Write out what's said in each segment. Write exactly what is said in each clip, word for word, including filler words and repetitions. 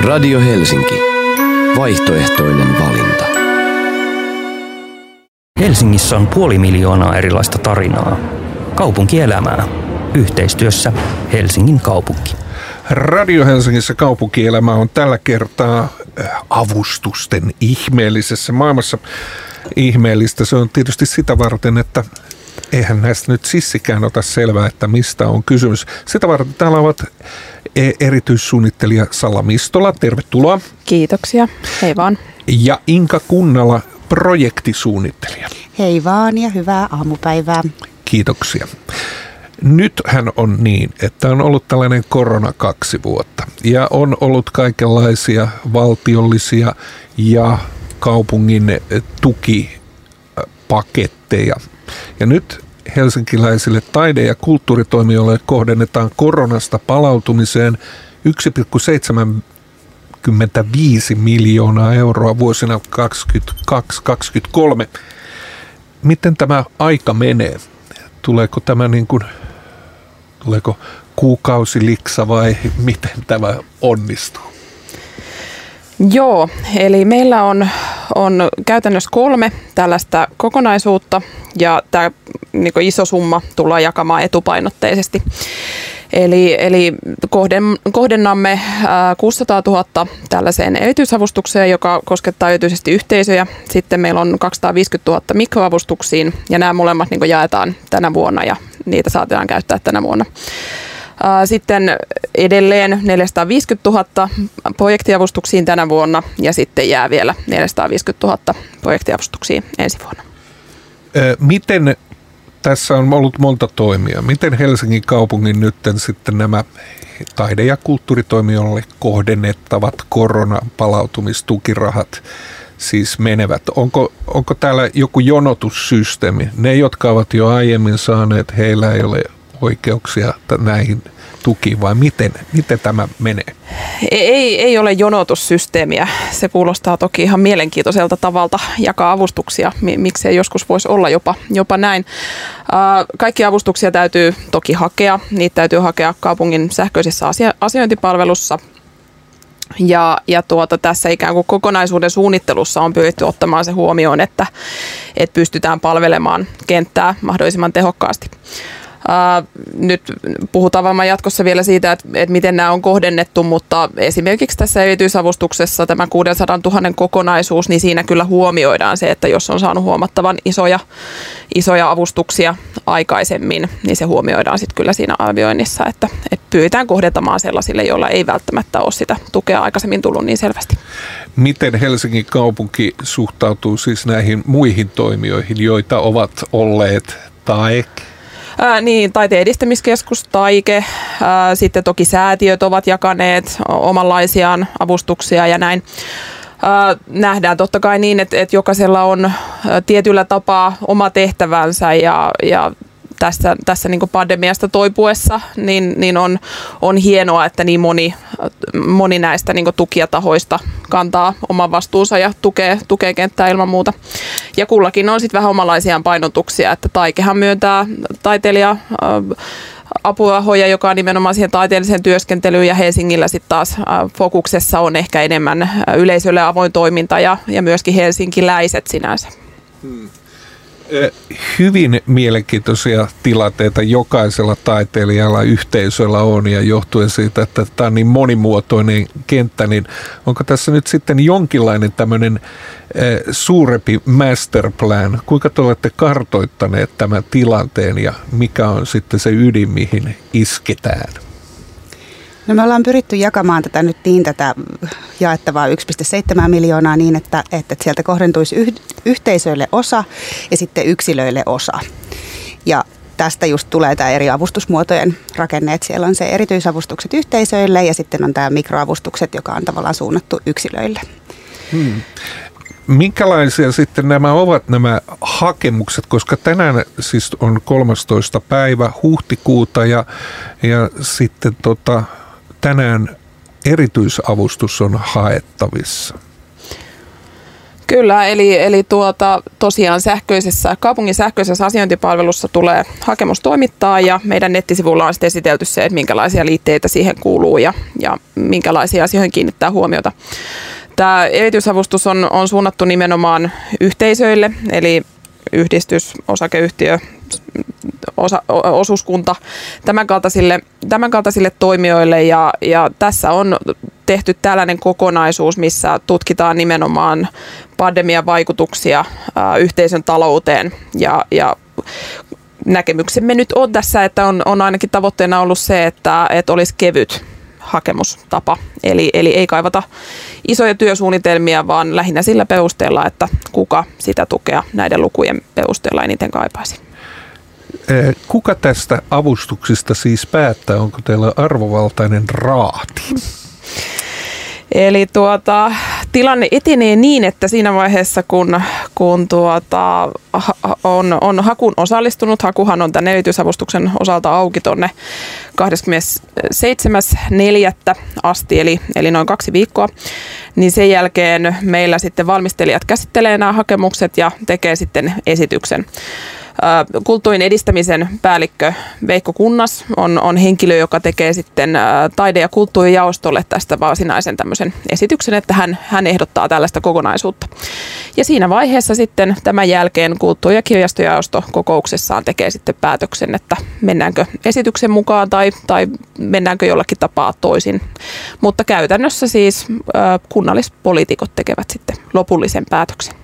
Radio Helsinki. Vaihtoehtoinen valinta. Helsingissä on puoli miljoonaa erilaista tarinaa. Kaupunkielämää. Yhteistyössä Helsingin kaupunki. Radio Helsingissä kaupunkielämä on tällä kertaa avustusten ihmeellisessä maailmassa. Ihmeellistä se on tietysti sitä varten, että eihän näistä nyt sissikään ota selvää, että mistä on kysymys. Sitä varten täällä ovat erityissuunnittelija Salla Mistola. Tervetuloa. Kiitoksia. Hei vaan. Ja Inka Kunnala, projektisuunnittelija. Hei vaan ja hyvää aamupäivää. Kiitoksia. Nythän on niin, että on ollut tällainen korona kaksi vuotta ja on ollut kaikenlaisia valtiollisia ja kaupungin tukipaketteja. Ja nyt helsinkiläisille taide- ja kulttuuritoimijoille kohdennetaan koronasta palautumiseen yksi pilkku seitsemänkymmentäviisi miljoonaa euroa vuosina kaksikymmentäkaksi kaksikymmentäkolme. Miten tämä aika menee? Tuleeko tämä niin kuin, tuleeko kuukausiliksa vai miten tämä onnistuu? Joo, eli meillä on, on käytännössä kolme tällaista kokonaisuutta ja tämä niin kuin iso summa tullaan jakamaan etupainotteisesti. Eli, eli kohden, kohdennamme kuusisataatuhatta tällaiseen erityisavustukseen, joka koskettaa erityisesti yhteisöjä. Sitten meillä on kaksisataaviisikymmentätuhatta mikroavustuksiin ja nämä molemmat niin kuin jaetaan tänä vuonna ja niitä saatetaan käyttää tänä vuonna. Sitten edelleen neljäsataaviisikymmentätuhatta projektiavustuksiin tänä vuonna ja sitten jää vielä neljäsataaviisikymmentätuhatta projektiavustuksiin ensi vuonna. Miten tässä on ollut monta toimia? Miten Helsingin kaupungin nyt sitten nämä taide- ja kulttuuritoimijoille kohdennettavat koronan palautumistukirahat siis menevät? Onko, onko täällä joku jonotussysteemi? Ne, jotka ovat jo aiemmin saaneet, heillä ei ole oikeuksia näihin tukiin, vai miten, miten tämä menee? Ei, ei ole jonotussysteemiä. Se kuulostaa toki ihan mielenkiintoiselta tavalta jakaa avustuksia. Miksei joskus voisi olla jopa, jopa näin. Kaikki avustuksia täytyy toki hakea. Niitä täytyy hakea kaupungin sähköisessä asia- asiointipalvelussa. Ja, ja tuota, tässä ikään kuin kokonaisuuden suunnittelussa on pyritty ottamaan se huomioon, että, että pystytään palvelemaan kenttää mahdollisimman tehokkaasti. Uh, nyt puhutaan varmaan jatkossa vielä siitä, että, että miten nämä on kohdennettu, mutta esimerkiksi tässä erityisavustuksessa tämä kuusisataatuhatta kokonaisuus, niin siinä kyllä huomioidaan se, että jos on saanut huomattavan isoja, isoja avustuksia aikaisemmin, niin se huomioidaan sitten kyllä siinä arvioinnissa, että, että pyritään kohdentamaan sellaisille, joilla ei välttämättä ole sitä tukea aikaisemmin tullut niin selvästi. Miten Helsingin kaupunki suhtautuu siis näihin muihin toimijoihin, joita ovat olleet tai Ää, niin, Taiteen edistämiskeskus, Taike, ää, sitten toki säätiöt ovat jakaneet omanlaisiaan avustuksia ja näin. Ää, nähdään totta kai niin, että, että jokaisella on ää, tietyllä tapaa oma tehtävänsä ja, ja tässä, tässä niin kuin pandemiasta toipuessa niin, niin on, on hienoa, että niin moni, moni näistä niin kuin tukijatahoista kantaa oman vastuunsa ja tukee, tukee kenttää ilman muuta. Ja kullakin on sitten vähän omanlaisiaan painotuksia, että Taikehan myöntää taiteilija apurahoja, joka on nimenomaan siihen taiteelliseen työskentelyyn ja Helsingillä sitten taas fokuksessa on ehkä enemmän yleisölle avoin toiminta ja, ja myöskin helsinkiläiset sinänsä. Hmm. Hyvin mielenkiintoisia tilanteita jokaisella taiteilijalla yhteisöllä on ja johtuen siitä, että tämä on niin monimuotoinen kenttä, niin onko tässä nyt sitten jonkinlainen tämmöinen suurempi masterplan? Kuinka te olette kartoittaneet tämän tilanteen ja mikä on sitten se ydin, mihin isketään? No me ollaan pyritty jakamaan tätä nyt niin tätä jaettavaa yksi pilkku seitsemän miljoonaa niin, että, että sieltä kohdentuisi yh, yhteisöille osa ja sitten yksilöille osa. Ja tästä just tulee tämä eri avustusmuotojen rakenne, että siellä on se erityisavustukset yhteisöille ja sitten on tämä mikroavustukset, joka on tavallaan suunnattu yksilöille. Hmm. Minkälaisia sitten nämä ovat nämä hakemukset, koska tänään siis on kolmastoista päivä huhtikuuta ja, ja sitten tota, tänään erityisavustus on haettavissa. Kyllä, eli, eli tuota, tosiaan sähköisessä, kaupungin sähköisessä asiointipalvelussa tulee hakemus toimittaa ja meidän nettisivulla on sitten esitelty se, että minkälaisia liitteitä siihen kuuluu ja, ja minkälaisia asioihin kiinnittää huomiota. Tämä erityisavustus on, on suunnattu nimenomaan yhteisöille, eli yhdistys, osakeyhtiö, osa, osuuskunta, tämän kaltaisille, tämän kaltaisille toimijoille ja, ja tässä on tehty tällainen kokonaisuus, missä tutkitaan nimenomaan pandemian vaikutuksia ää, yhteisön talouteen ja, ja näkemyksemme nyt on tässä, että on, on ainakin tavoitteena ollut se, että, että olisi kevyt hakemustapa. Eli, eli ei kaivata isoja työsuunnitelmia, vaan lähinnä sillä perusteella, että kuka sitä tukea näiden lukujen perusteella eniten kaipaisi. Kuka tästä avustuksista siis päättää? Onko teillä arvovaltainen raati? Eli tuota, tilanne etenee niin, että siinä vaiheessa, kun, kun tuota, on, on hakuun osallistunut, hakuhan on tämän erityisavustuksen osalta auki tuonne kahdeskymmenesseitsemäs neljättä asti, eli, eli noin kaksi viikkoa, niin sen jälkeen meillä sitten valmistelijat käsittelee nämä hakemukset ja tekee sitten esityksen. Kulttuurin edistämisen päällikkö Veikko Kunnas on, on henkilö, joka tekee sitten taide- ja kulttuurijaostolle tästä varsinaisen tämmöisen esityksen, että hän, hän ehdottaa tällaista kokonaisuutta. Ja siinä vaiheessa sitten tämän jälkeen kulttuuri- ja kirjastojaosto kokouksessaan tekee sitten päätöksen, että mennäänkö esityksen mukaan tai, tai mennäänkö jollakin tapaa toisin. Mutta käytännössä siis kunnallispoliitikot tekevät sitten lopullisen päätöksen.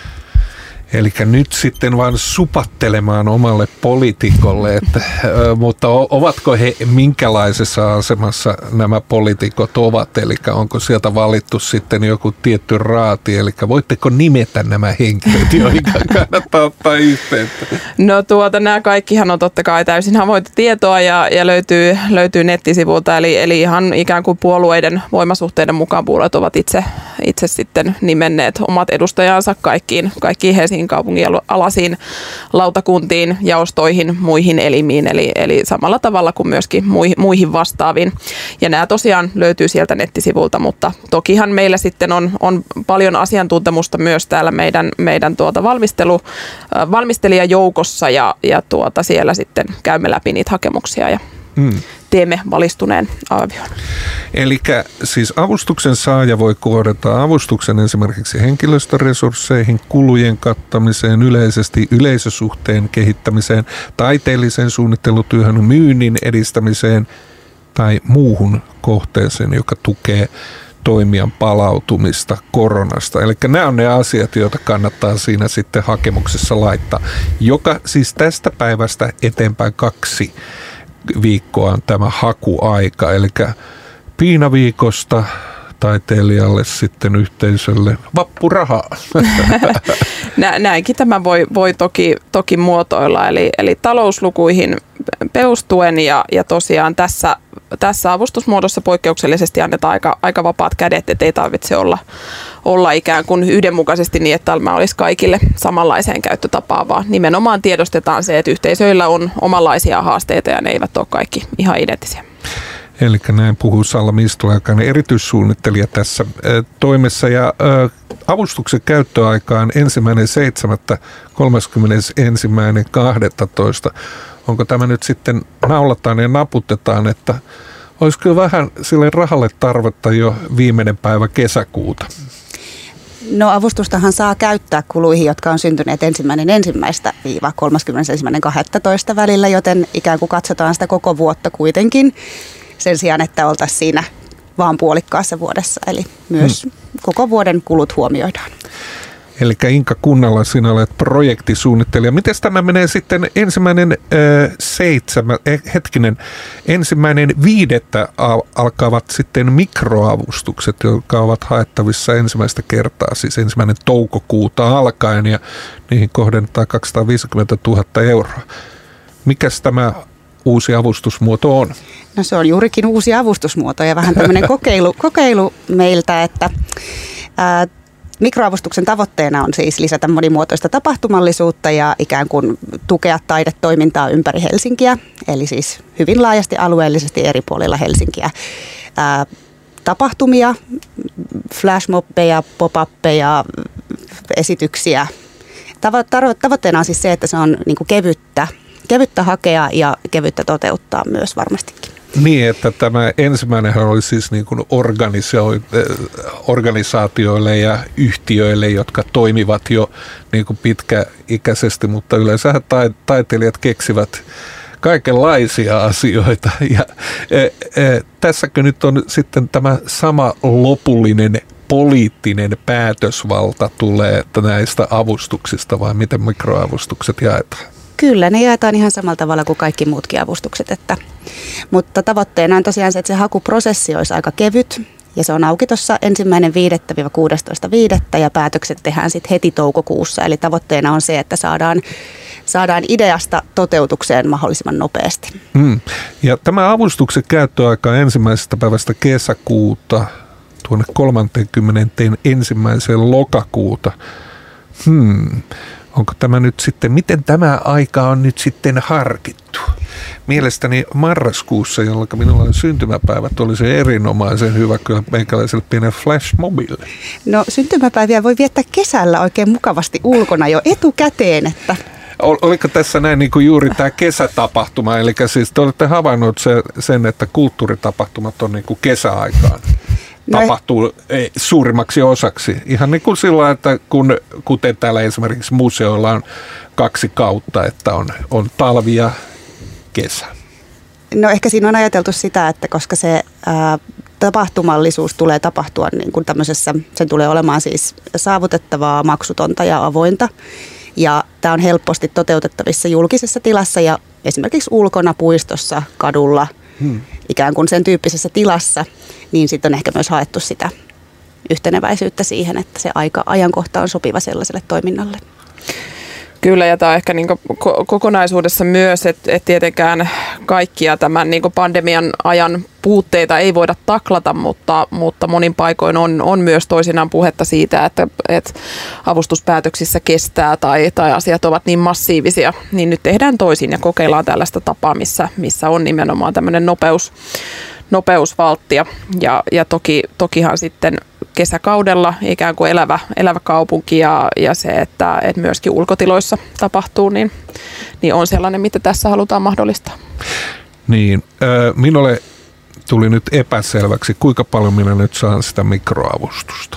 Eli nyt sitten vaan supattelemaan omalle poliitikolle, että, mutta ovatko he, minkälaisessa asemassa nämä poliitikot ovat, eli onko sieltä valittu sitten joku tietty raati, eli voitteko nimetä nämä henkilöt, joihin kannattaa ottaa yhteyttä? No tuota, nämä kaikkihan on totta kai täysin avointa tietoa ja, ja löytyy, löytyy nettisivulta, eli, eli ihan ikään kuin puolueiden voimasuhteiden mukaan puolueet ovat itse, itse sitten nimenneet omat edustajansa kaikkiin, kaikkiin Helsingin kaupungin alaisiin lautakuntiin, jaostoihin, muihin elimiin, eli, eli samalla tavalla kuin myöskin muihin, muihin vastaaviin. Ja nämä tosiaan löytyy sieltä nettisivulta, mutta tokihan meillä sitten on, on paljon asiantuntemusta myös täällä meidän, meidän tuota valmistelu, valmistelijajoukossa ja, ja tuota siellä sitten käymme läpi niitä hakemuksia ja mm. teemme valistuneen arvion. Eli siis avustuksen saaja voi kohdata avustuksen esimerkiksi henkilöstöresursseihin, kulujen kattamiseen, yleisesti yleisösuhteen kehittämiseen, taiteelliseen suunnittelutyöhön, myynnin edistämiseen tai muuhun kohteeseen, joka tukee toimijan palautumista koronasta. Eli nämä on ne asiat, joita kannattaa siinä sitten hakemuksessa laittaa, joka siis tästä päivästä eteenpäin kaksi viikkoa on tämä hakuaika, eli piinaviikosta taiteilijalle sitten yhteisölle vappurahaa. Näinkin tämä voi, voi toki, toki muotoilla, eli, eli talouslukuihin perustuen ja, ja tosiaan tässä, tässä avustusmuodossa poikkeuksellisesti annetaan aika, aika vapaat kädet, että ei tarvitse olla, olla ikään kuin yhdenmukaisesti niin, että tämä olisi kaikille samanlaiseen käyttötapaan, vaan nimenomaan tiedostetaan se, että yhteisöillä on omanlaisia haasteita ja ne eivät ole kaikki ihan identtisiä. Eli näin puhuu Salla Mistula, joka on erityissuunnittelija tässä toimessa. Ja avustuksen käyttöaika on ensimmäinen seitsemättä kolmaskymmenesensimmäinen kahdestoista Onko tämä nyt sitten naulataan ja naputetaan, että olisiko vähän sille rahalle tarvetta jo viimeinen päivä kesäkuuta? No avustustahan saa käyttää kuluihin, jotka on syntyneet ensimmäinen ensimmäistä viiva kolmaskymmenesensimmäinen kahdestoista välillä, joten ikään kuin katsotaan sitä koko vuotta kuitenkin sen sijaan, että oltaisiin siinä vaan puolikkaassa vuodessa. Eli myös hmm. koko vuoden kulut huomioidaan. Eli Inka Kunnalla, sinä olet projektisuunnittelija. Miten tämä menee sitten ensimmäinen äh, seitsemän, eh, hetkinen, ensimmäinen viidettä al- alkavat sitten mikroavustukset, jotka ovat haettavissa ensimmäistä kertaa, siis ensimmäinen toukokuuta alkaen ja niihin kohdennetaan kaksisataaviisikymmentätuhatta euroa. Mikäs tämä uusi avustusmuoto on? No se on juurikin uusi avustusmuoto ja vähän tämmöinen kokeilu, kokeilu meiltä, että ää, mikroavustuksen tavoitteena on siis lisätä monimuotoista tapahtumallisuutta ja ikään kuin tukea taidetoimintaa ympäri Helsinkiä, eli siis hyvin laajasti alueellisesti eri puolilla Helsinkiä. Ää, tapahtumia, flashmobbeja, pop-uppeja, esityksiä. Tavo- tavoitteena on siis se, että se on niin kuin kevyttä, kevyttä hakea ja kevyttä toteuttaa myös varmastikin. Niin, että tämä ensimmäinenhän oli siis niin kuin organisaatioille ja yhtiöille, jotka toimivat jo niin kuin pitkäikäisesti, mutta yleensähän taiteilijat keksivät kaikenlaisia asioita. Ja e, e, tässäkö nyt on sitten tämä sama lopullinen poliittinen päätösvalta tulee että näistä avustuksista vai miten mikroavustukset jaetaan? Kyllä, ne jaetaan ihan samalla tavalla kuin kaikki muutkin avustukset. Että, mutta tavoitteena on tosiaan se, että se hakuprosessi olisi aika kevyt ja se on auki tuossa ensimmäinen viidettä kuudestoista viidettä ja päätökset tehdään sitten heti toukokuussa. Eli tavoitteena on se, että saadaan, saadaan ideasta toteutukseen mahdollisimman nopeasti. Mm. Ja tämä avustuksen käyttöaika ensimmäisestä päivästä kesäkuuta tuonne kolmaskymmenesensimmäinen lokakuuta. Hmm. Onko tämä nyt sitten, miten tämä aika on nyt sitten harkittu? Mielestäni marraskuussa, jolloin minulla on syntymäpäivät, oli se erinomaisen hyvä kyllä meikäläiselle pienen flashmobille. No syntymäpäiviä voi viettää kesällä oikein mukavasti ulkona jo etukäteen, että... Oliko tässä näin niin kuin juuri tämä kesätapahtuma, eli siis te olette havainnut se, sen, että kulttuuritapahtumat on niin kuin kesäaikaan? Tapahtuu no, suurimmaksi osaksi. Ihan niin kuin sillä, että kun, kuten täällä esimerkiksi museoilla on kaksi kautta, että on, on talvi ja kesä. No ehkä siinä on ajateltu sitä, että koska se ää, tapahtumallisuus tulee tapahtua niin kuin tämmöisessä, sen tulee olemaan siis saavutettavaa, maksutonta ja avointa. Ja tämä on helposti toteutettavissa julkisessa tilassa ja esimerkiksi ulkona, puistossa, kadulla, hmm. ikään kuin sen tyyppisessä tilassa, niin sitten on ehkä myös haettu sitä yhteneväisyyttä siihen, että se aika, ajankohta on sopiva sellaiselle toiminnalle. Kyllä, ja tämä on ehkä niin kokonaisuudessa myös, että et tietenkään kaikkia tämän niin pandemian ajan puutteita ei voida taklata, mutta, mutta monin paikoin on, on myös toisinaan puhetta siitä, että, että avustuspäätöksissä kestää tai, tai asiat ovat niin massiivisia, niin nyt tehdään toisin ja kokeillaan tällaista tapaa, missä, missä on nimenomaan tämmöinen nopeus, nopeusvalttia ja, ja toki, tokihan sitten kesäkaudella ikään kuin elävä, elävä kaupunki ja, ja se, että, että myöskin ulkotiloissa tapahtuu, niin, niin on sellainen, mitä tässä halutaan mahdollistaa. Niin, äh, minulle tuli nyt epäselväksi, kuinka paljon minä nyt saan sitä mikroavustusta?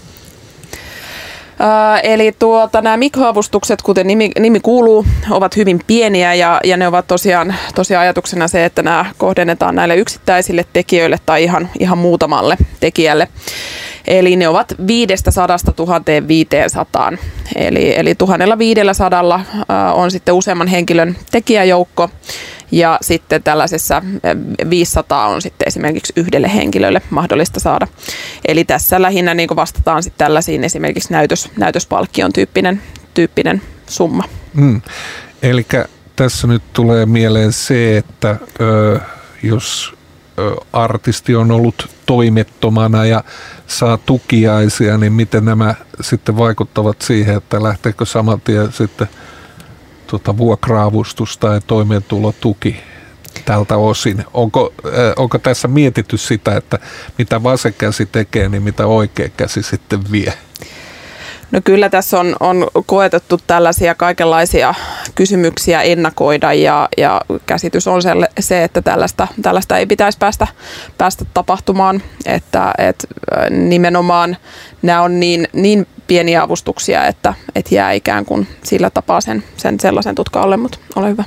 Äh, eli tuota, nämä mikroavustukset, kuten nimi, nimi kuuluu, ovat hyvin pieniä ja, ja ne ovat tosiaan, tosiaan ajatuksena se, että nämä kohdennetaan näille yksittäisille tekijöille tai ihan, ihan muutamalle tekijälle. Eli ne ovat viidestä sadasta tuhanteen viiteensataan. Eli, eli tuhannella viidellä sadalla äh, on sitten useamman henkilön tekijäjoukko ja sitten tällaisessa viisisataa on sitten esimerkiksi yhdelle henkilölle mahdollista saada. Eli tässä lähinnä niin kuin vastataan sitten tällaisiin esimerkiksi näytös, näytöspalkkion tyyppinen, tyyppinen summa. Mm. Eli tässä nyt tulee mieleen se, että ö, jos ö, artisti on ollut toimettomana ja saa tukiaisia, niin miten nämä sitten vaikuttavat siihen, että lähteekö saman tien sitten tuota vuokra-avustus tai toimeentulotuki tältä osin. Onko, äh, onko tässä mietitty sitä, että mitä vasen käsi tekee, niin mitä oikea käsi sitten vie? No kyllä tässä on, on koetettu tällaisia kaikenlaisia kysymyksiä ennakoida ja, ja käsitys on se, se että tällaista, tällaista ei pitäisi päästä, päästä tapahtumaan, että, että nimenomaan nämä on niin, niin pieniä avustuksia, että, että jää ikään kuin sillä tapaa sen, sen sellaisen tutka alle, mutta ole hyvä.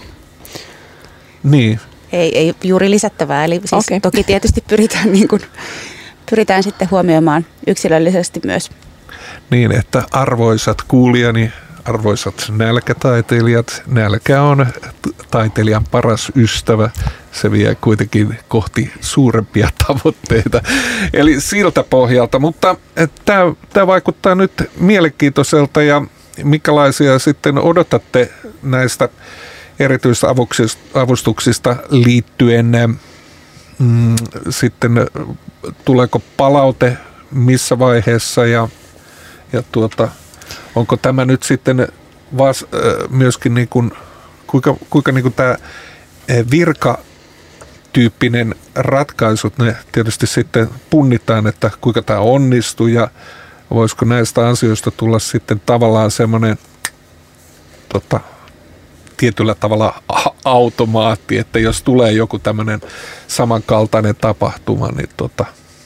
Niin. Ei, ei juuri lisättävää, eli siis okay. Toki tietysti pyritään, niin kuin, pyritään sitten huomioimaan yksilöllisesti myös. Niin, että arvoisat kuulijani, arvoisat nälkätaiteilijat, nälkä on taiteilijan paras ystävä. Se vie kuitenkin kohti suurempia tavoitteita. Eli siltä pohjalta, mutta tämä vaikuttaa nyt mielenkiintoiselta ja minkälaisia sitten odotatte näistä erityisavustuksista liittyen mm, sitten tuleeko palaute missä vaiheessa ja Ja tuota, onko tämä nyt sitten vas, äh, myöskin niin kuin, kuinka, kuinka niin kuin tämä virkatyyppinen ratkaisut, ne tietysti sitten punnitaan, että kuinka tämä onnistuu ja voisiko näistä asioista tulla sitten tavallaan semmoinen tota, tietyllä tavalla automaatti, että jos tulee joku tämmöinen samankaltainen tapahtuma, niin tota...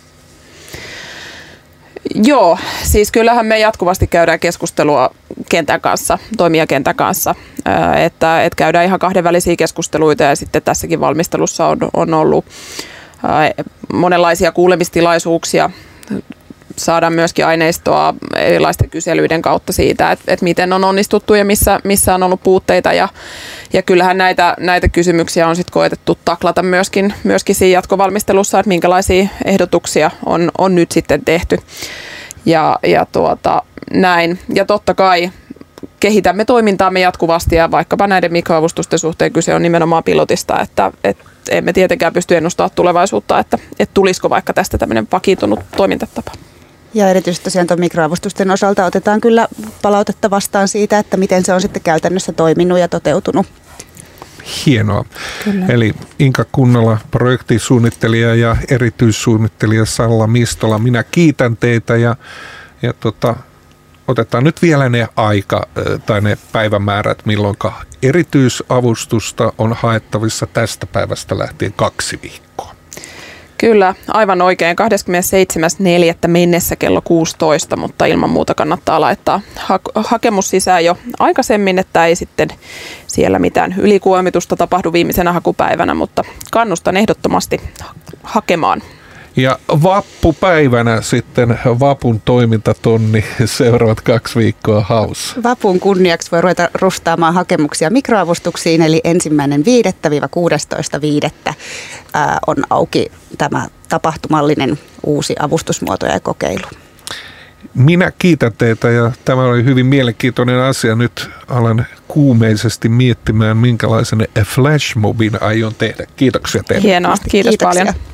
Joo, siis kyllähän me jatkuvasti käydään keskustelua kentän kanssa, toimijakentän kanssa, että, että käydään ihan kahdenvälisiä keskusteluita ja sitten tässäkin valmistelussa on, on ollut monenlaisia kuulemistilaisuuksia. Saadaan myöskin aineistoa erilaisten kyselyiden kautta siitä, että, että miten on onnistuttu ja missä, missä on ollut puutteita. Ja, ja kyllähän näitä, näitä kysymyksiä on sitten koetettu taklata myöskin, myöskin siinä jatkovalmistelussa, että minkälaisia ehdotuksia on, on nyt sitten tehty. Ja, ja tuota, näin. Ja totta kai kehitämme toimintaamme jatkuvasti ja vaikkapa näiden mikroavustusten suhteen kyse on nimenomaan pilotista, että, että emme tietenkään pysty ennustamaan tulevaisuutta, että, että tulisiko vaikka tästä tämmöinen vakiintunut toimintatapa. Ja erityisesti tosiaan tuon mikroavustusten osalta otetaan kyllä palautetta vastaan siitä, että miten se on sitten käytännössä toiminut ja toteutunut. Hienoa. Kyllä. Eli Inka Kunnala, projektisuunnittelija ja erityissuunnittelija Salla Mistola, minä kiitän teitä ja, ja tota, otetaan nyt vielä ne aika tai ne päivämäärät, milloin erityisavustusta on haettavissa tästä päivästä lähtien kaksi viikkoa. Kyllä, aivan oikein. kahdeskymmenesseitsemäs neljättä mennessä kello kuusitoista, mutta ilman muuta kannattaa laittaa ha- hakemus sisään jo aikaisemmin, että ei sitten siellä mitään ylikuormitusta tapahdu viimeisenä hakupäivänä, mutta kannustan ehdottomasti hakemaan. Ja vappupäivänä sitten Vapun toimintatonni seuraavat kaksi viikkoa haussa. Vapun kunniaksi voi ruveta rustaamaan hakemuksia mikroavustuksiin, eli ensimmäinen viidettä kuudestoista viidettä on auki tämä tapahtumallinen uusi avustusmuoto ja kokeilu. Minä kiitän teitä ja tämä oli hyvin mielenkiintoinen asia. Nyt alan kuumeisesti miettimään, minkälaisen flashmobin aion tehdä. Kiitoksia teille. Hienoa, kiitos Kiitoksia. paljon.